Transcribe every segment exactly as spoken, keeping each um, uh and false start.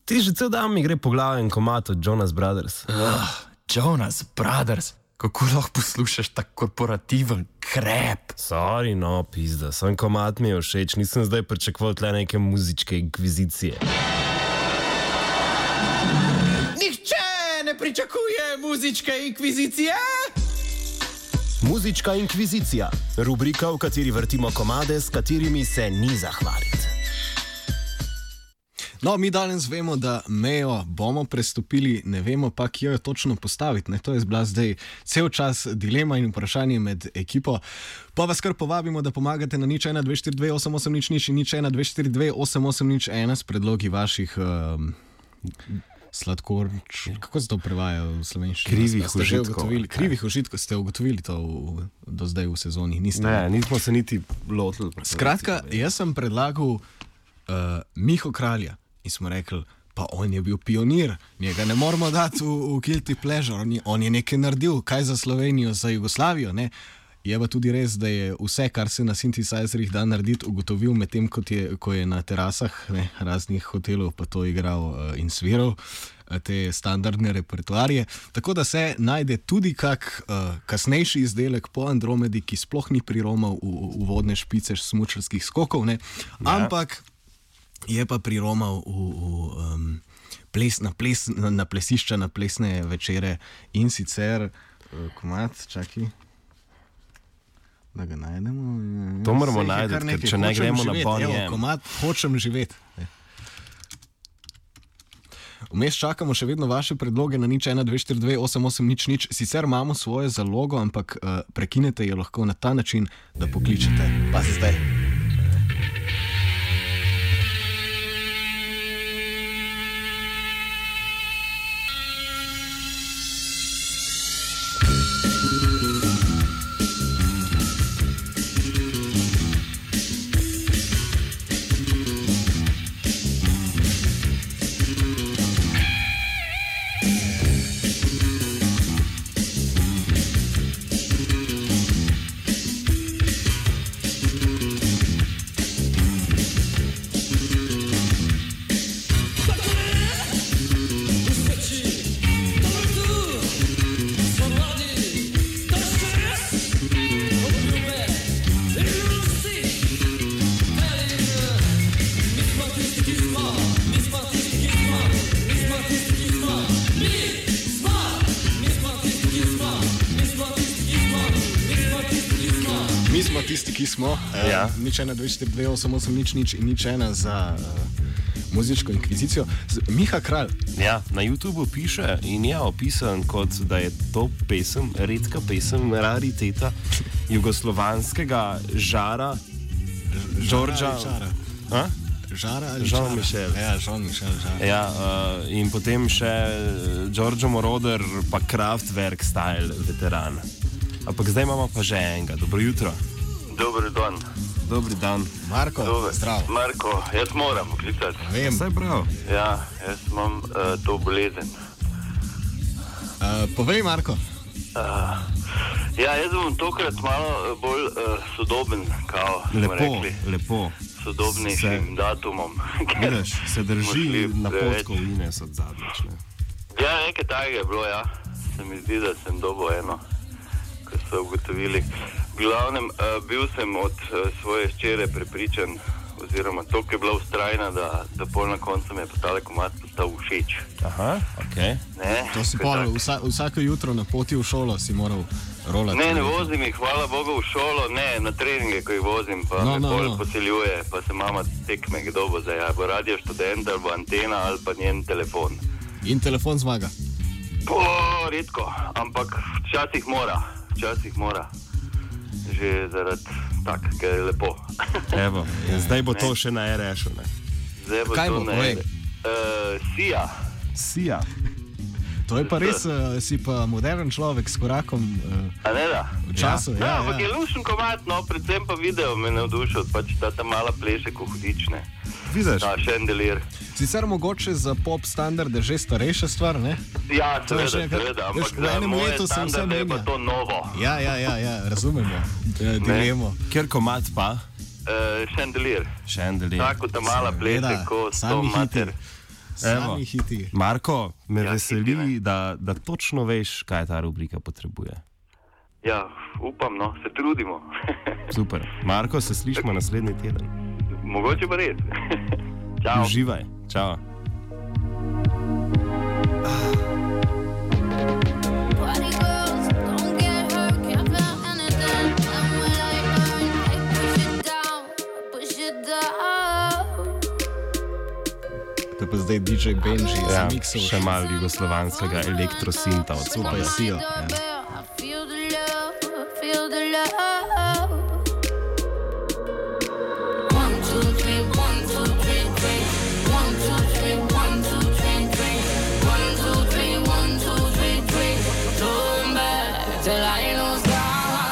Ti že cel dan mi gre po glavi en komad od Jonas Brothers. Uh, Jonas Brothers, kako lahko poslušaš tak korporativen krep? Sorry, no, pizda, sem komad mi je všeč, nisem zdaj pričakoval tle neke muzičke inkvizicije. Nihče ne pričakuje muzičke inkvizicije! Muzička inkvizicija, rubrika, v kateri vrtimo komade, s katerimi se ni zahvaliti. No, mi danes vemo, da mejo bomo prestopili, ne vemo pa, kje jo točno postaviti. Ne? To je bila zdaj cel čas dilema in vprašanje med ekipo. Pa vas kar povabimo, da pomagate na nič ena dve štiri dve osem osem nič nič in nič ena dve štiri dve osem osem nič ena s predlogi vaših um, sladkorč... Kako se to prevaja v slovenščini? Krivih užitkov. Krivih užitkov ste ugotovili to v, do zdaj v sezoni? Niste? Ne, nismo se niti lotili. Skratka, jaz sem predlagal uh, Miho Kralja. In smo rekli, pa on je bil pionir, njega ne moramo dati v, v Guilty Pleasure, on je, on je nekaj naredil, kaj za Slovenijo, za Jugoslavijo. Ne? Je pa tudi res, da je vse, kar se na synthesizerjih da narediti, ugotovil med tem, je, ko je na terasah ne, raznih hotelov pa to igral uh, in sviral uh, te standardne repertoarje. Tako da se najde tudi kak uh, kasnejši izdelek po Andromedi, ki sploh ni priromal v, v vodne špice smučarskih skokov, ne? Ampak je pa priromal v, v, um, ples, na, ples, na, na plesišča, na plesne večere in sicer uh, komad, čakaj, da ga najdemo. To moramo najti, ker če ne gremo na Bonnie M. Komad, hočem živeti. Vmes čakamo še vedno vaše predloge na nič ena dve štiri dve osem osem nič nič. Sicer imamo svojo zalogo, ampak uh, prekinete jo lahko na ta način, da pokličete. Pa se zdaj. Tisti, ki smo, ja. uh, nič ena dve štiri dve osem osem nič nič in nič ena za uh, muzičko inkvizicijo. Z, Miha Kralj. Ja, na YouTubu piše in je opisan kot, da je to pesem, redka pesem, rariteta jugoslovanskega žara, Đorđa. Žara. Žara ali Jean Michel. Ja, Jean Michel. Žara. Ja, uh, in potem še Đorđo Moroder, pa Kraftwerk style veteran. Ampak zdaj imamo pa že enega. Dobro jutro. Dober dan. Dobri dan. Marko, Dobre. Zdrav. Marko, jaz moram klicati. Vem. Vse prav. Ja, jaz imam uh, to bolezen. Uh, povej, Marko. Uh, ja, jaz bom tokrat malo bolj uh, sodoben, kao smo Lepo, rekli. lepo. Sodobnejšim Se- datumom. Vidiš, se smo drži šli na preveč. potko Ines od zadnjič. Ne? Ja, nekaj takega je bilo, ja. Se mi zdi, da sem dobil eno, ko so ugotovili. V glavnem, uh, bil sem od uh, svoje hčere prepričan, oziroma to, ki je bila ustrajna, da, da pol na koncu mi je pa tale komad postal všeč. Aha, ok. Ne, To si ko je pol, tak- vsa, vsako jutro na poti v šolo si moral rolati. Ne, ne vozim jih, hvala Bogu, v šolo, ne, na treninge, ko jih vozim, pa No, me no, bolj no. posiljuje, pa se mama tekme, kdo bo zdaj, ali bo radio študent, ali bo antena, ali pa njen telefon. In telefon zmaga. Po, redko, ampak včasih mora, včasih mora. Že zaradi tak, ker je lepo. Evo, zdaj bo to še na R S-u. Zdaj bo Kaj to bo, ne. povej. Uh, Sija. Sija. To je pa res, uh, si pa modern človek s korakom uh, A ne da? v času. Ja, Ja, ampak ja. je lušen komad, no, predvsem pa video me navdušil, pač ta, ta mala pleše kohodične. Vidiš? Ta šendelir. Sicer mogoče za pop standarde že starejša stvar, ne? Ja, To je seveda, že kar- seveda, veš, ampak v za enem moje letu se vse standarde je pa menja. to novo. Ja, ja, ja, ja razumemo. Eh, Dilemo. Ker komad pa, Uh, šendelir. šendelir. Tako ta mala pleše, Seveda, ko sto sami hiti. mater. Sami hiti. Marko, me Ja, veseli, hiti, ne. da, da točno veš, kaj ta rubrika potrebuje. Ja, upam, no, se trudimo. Super. Marko, se slišimo naslednji teden. Mogoče pa res. Čau. Uživaj. Čau. Party girls, don't get hurt, can't feel anything. And when I burn, I push it down, push it down. To je pa zdaj D J Benji Ja, za miksov. še malo jugoslovanskega elektrosinta od Super spodaj. sijo. Ja. I feel the love, I feel the love. One, two, three, one, two, three, three. One, two, three, one, two, three, three. One, two, three, one, two, three, three. Turn back till I ain't no sky.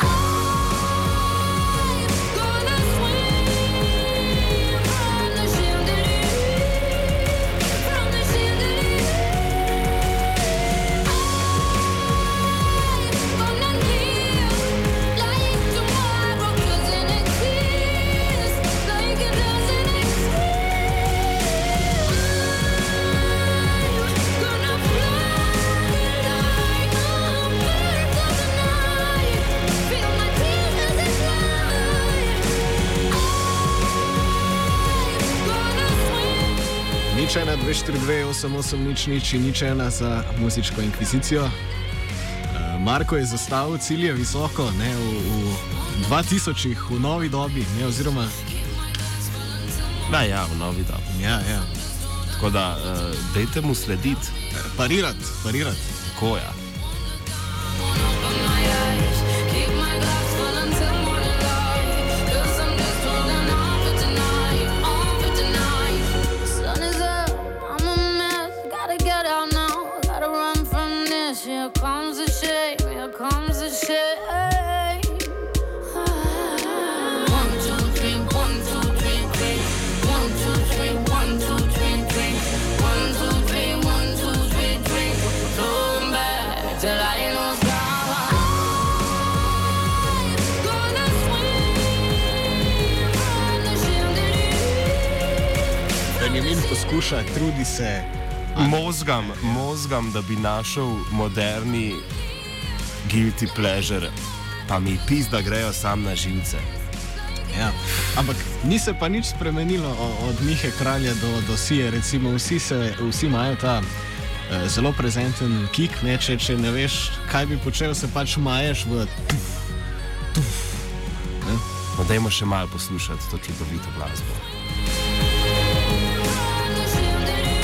Gonna swim from the chandelier, from the chandelier. Gonna live like tomorrow doesn't exist, like it doesn't exist. Gonna fly like a bird of the night, feel my tears as they fly. Gonna swim. Nič ena, dve, štiri, dve, osem, osem, nič, nič in nič ena za muzičko inkvizicijo. Eh, Marko je zastavil cilje visoko, ne, v, v dva tisočih, v novi dobi, ne, oziroma, Da, ja, v novi dobi. ja, ja, Tako da, uh, dejte mu slediti. parirati, parirati. Tako, ja. Open my eyes, keep my glass full until morning light. 'Cause I'm just holding on for tonight, on for tonight. Sun is up, I'm a mess. Gotta get out now, gotta run from this. Here comes the shame, here comes the shame. One, two, three, one, two, three, three. One, two, three, one, two, three, three. One, two, three, one, two, three, three. Turn back till I ain't no sky. Gonna swim from the chandelier. Benjamin poskuša, trudi se. Mozgam, mozgam, da bi našel moderni guilty pleasure, pa mi pis, da grejo sam na živce. Ja. Ampak ni se pa nič spremenilo o- od Mihe Kralja do, do Sije. Recimo, vsi, se, vsi imajo ta eh, zelo prezenten kik, ne? Če, če ne veš, kaj bi počel, se pač maješ v tuf, tuf. No, dajmo še malo poslušati to čudovito glasbo. From the chandelier,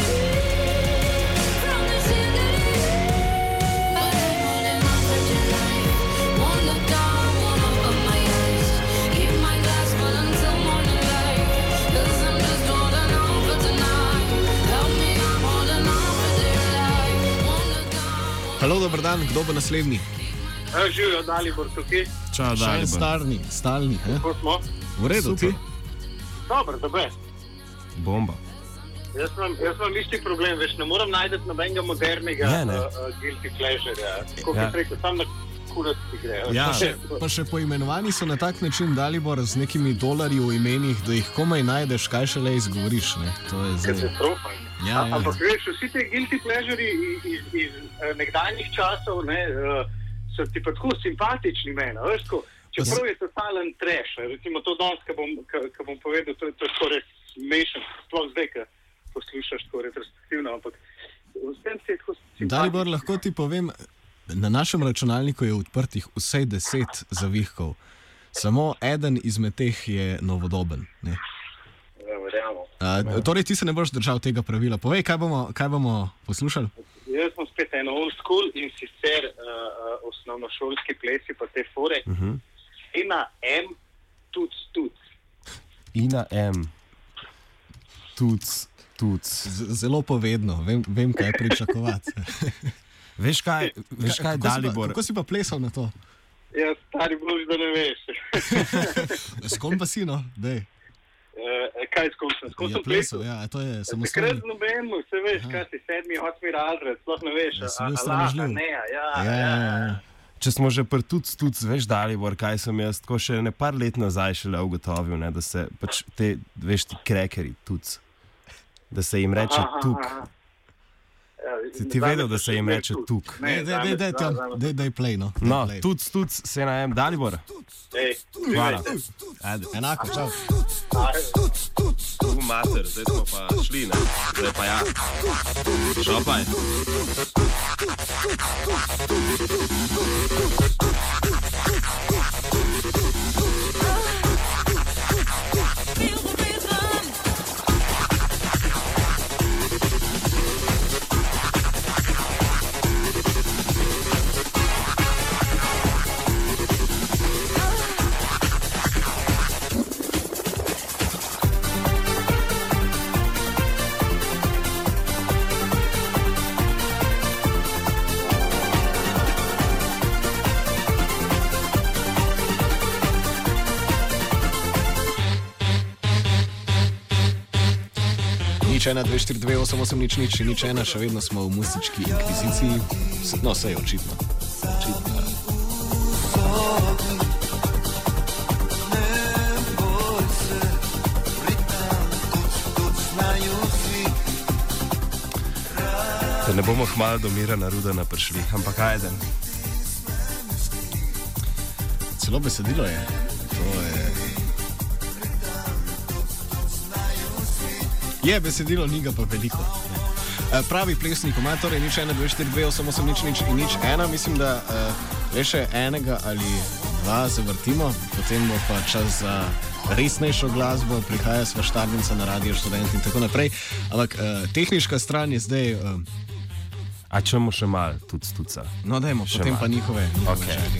from the chandelier. But I'm holding on for tonight. Won't look down, won't open my eyes. Keep my glass full until morning light. 'Cause I'm just holding on for tonight. Help me, I'm holding on for dear life. Won't look down. Halo, dober dan, kdo bo naslednji? Živijo, Dalibor tukaj, Čau, Še en Dalibor. starni, stalni. Eh? ko smo. V redu, Super. ti? Dobro, dobre. Bomba. Jaz imam, jaz imam isti problem, veš, ne morem najti nobenega modernega Ne, ne. uh, uh, guilty pleasure. Kot Ja. ja. rekel, sam na kurac ti gre. veš. Ja, Pa še- pa še poimenovani so na tak način, Dalibor, z nekimi dolarji v imenih, da jih komaj najdeš, kaj šele izgovoriš. Ne? To je zdaj. Katastrofa. Ja, ja. Ampak veš, vsi ti guilty pleasure iz, iz, iz uh, nekdanjih časov ne, uh, so ti pa tako simpatični meni. a Veš, ko, čeprav je totalen trash. ne, Recimo to danes, ki bom, ka- ka bom povedal, to, to je tako res smešen. Sploh zdaj, ko poslušaš tako retrospektivno, ampak vsem se je tako simpatično. Dalibor, lahko ti povem, na našem računalniku je odprtih vsaj deset zavihkov. Samo eden izmed teh je novodoben. Ne? Ja, verjamem. A, torej, ti se ne boš držal tega pravila. Povej, kaj bomo, kaj bomo poslušali? Jaz sem spet eno old school in sicer uh, uh, osnovnošolski plesi pa te fore. Uh -huh. Ena M, tuc, tuc. Ina M. Tuc, tuc. Z, zelo povedno, vem, vem kaj pričakovati. Veš kaj, veš kaj, Kako si pa- Dalibor? Kako si pa plesal na to? Ja, stari bož, da ne veš. S kom pa si, no? Dej. uh, kaj s kom sem? S kom Ja, sem plesal, plesal? ja, to je Takrat samostojno. z nobenim, vse veš, kaj si sedmi, osmi razred, sploh ne veš. Ja, si a- bil a- sramežljiv. a ne, ja, Ja, ja, ja. Če smo že pri tuc, tuc, veš, Dalibor, kaj sem jaz tako še ne par let nazaj šele ugotovil, ne, da se pač te, veš, ti krekeri tuc, da se jim reče Aha, tuk, aha. Si ti vedel, da se jim reče tuk? Ne, daj, daj, daj, tam, daj, daj play, no. Daj No, play. tuc, tuc, se na em, Dalibor. Ej, Hvala. Ajde, enako, čau. Tu mater, zdaj smo pa šli, ne? Zdaj pa ja. Šopaj. Feel the rhythm. Nič ena, dve, štiri, dve, osem, osem, nič, nič, nič ena, še vedno smo v muzički inkviziciji. No, sej očitno. Očitno. ja. Da ne bomo hmalo do Mirana Rudana prišli, ampak ajde. Celo besedilo je. To je. Je besedilo, ni ga pa veliko. E, pravi plesni komad, torej nič ena, dve, štiri, dve, osem, osem, nič, nič in nič ena. Mislim, da uh, le še enega ali dva zavrtimo, potem bo pa čas za resnejšo glasbo, prihaja svaštarnica na Radio Študent in tako naprej. Ampak uh, tehniška stran je zdaj. Uh, A čemu še mal, tuc, tuca? no, dajmo, Še potem malo. pa njihove, njihove Okej. želje.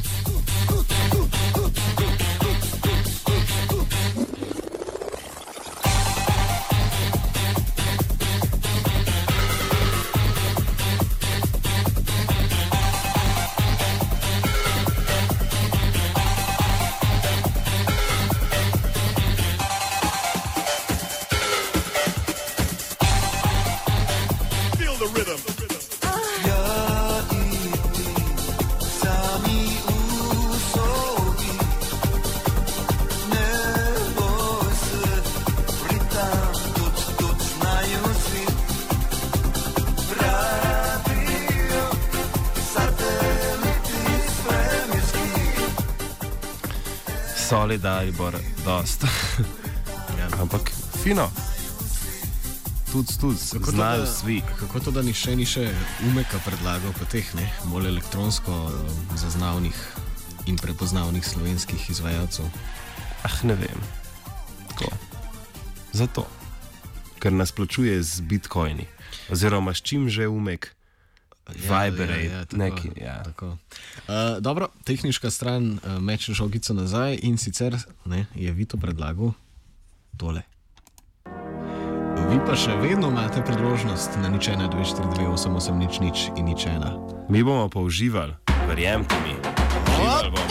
Soli Dalibor, dost. Ja. Ampak fino. Tuc, tuc, Kako to, znajo da- svi. Kako to, da nišče ni še umeka predlagal po teh ne, bolj elektronsko eh, zaznavnih in prepoznavnih slovenskih izvajalcev? Ah, ne vem. Tako. Zato. Ker nas plačuje z bitcoini. Oziroma s čim že umek. Viberate, tako, neki, ja. Tako. Uh, dobro, tehniška stran uh, meče žogico nazaj in sicer ne, je Vito predlagal tole. Vi pa še vedno imate priložnost na nič ena, dve, štiri, dve, osem, osem, nič, nič in nič ena. Mi bomo pa uživali, verjemite mi. Uživali bomo.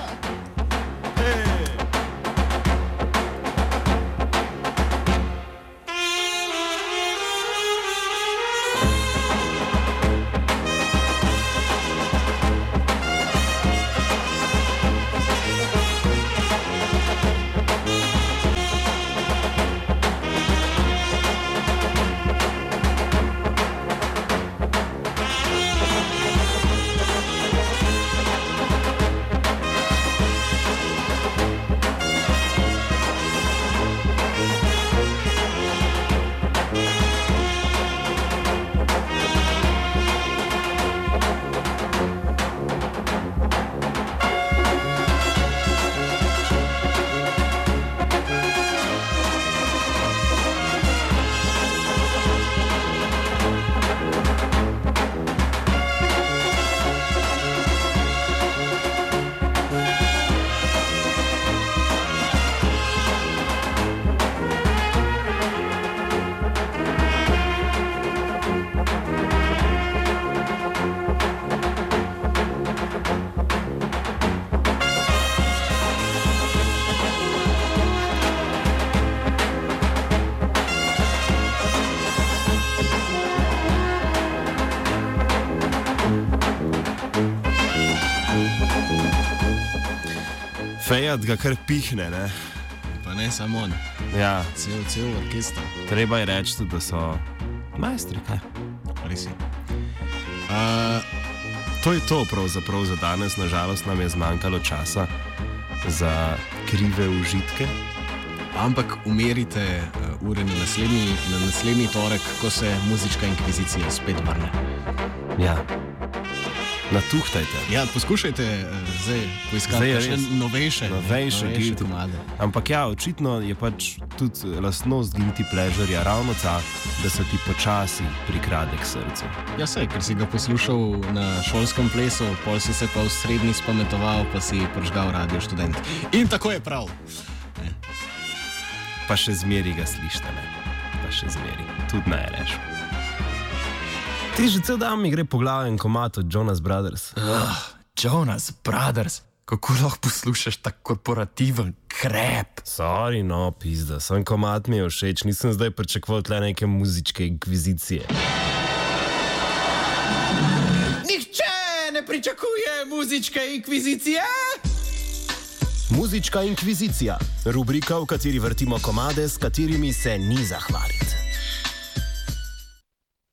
Fejat ga kar pihne, ne? Pa ne samo on, Ja, cel, cel orkester. treba je reči tudi, da so Majstri, kaj? Res je. Uh, To je to pravzaprav za danes. Nažalost nam je zmanjkalo časa za krive užitke. ampak umerite uh, ure na naslednji, na naslednji torek, ko se muzička inkvizicija spet vrne. Ja. Natuhtajte. Ja, poskušajte uh, zdaj poiskati Zdaj je še res. novejše, Novejše novejše guilty. komade. Ampak ja, očitno je pač tudi lastnost guilty pleasureja ravno ta, da se ti počasi prikrade k srcu. Ja, sej, ker si ga poslušal na šolskem plesu, pol si se pa v srednji spametoval, pa si pržgal radio študent. In tako je prav. Pa še zmeri ga slišite, ne? Pa še zmeri. Tudi ne reš. Ti že cel dan mi gre po glavi en komad od Jonas Brothers. Uh, Jonas Brothers, kako lahko poslušaš tako korporativen krep? Sorry, no, pizda, sem komad mi je všeč, nisem zdaj pričakoval tle neke muzičke inkvizicije. Nihče ne pričakuje muzičke inkvizicije! Muzička inkvizicija, rubrika, v kateri vrtimo komade, s katerimi se ni zahvaliti.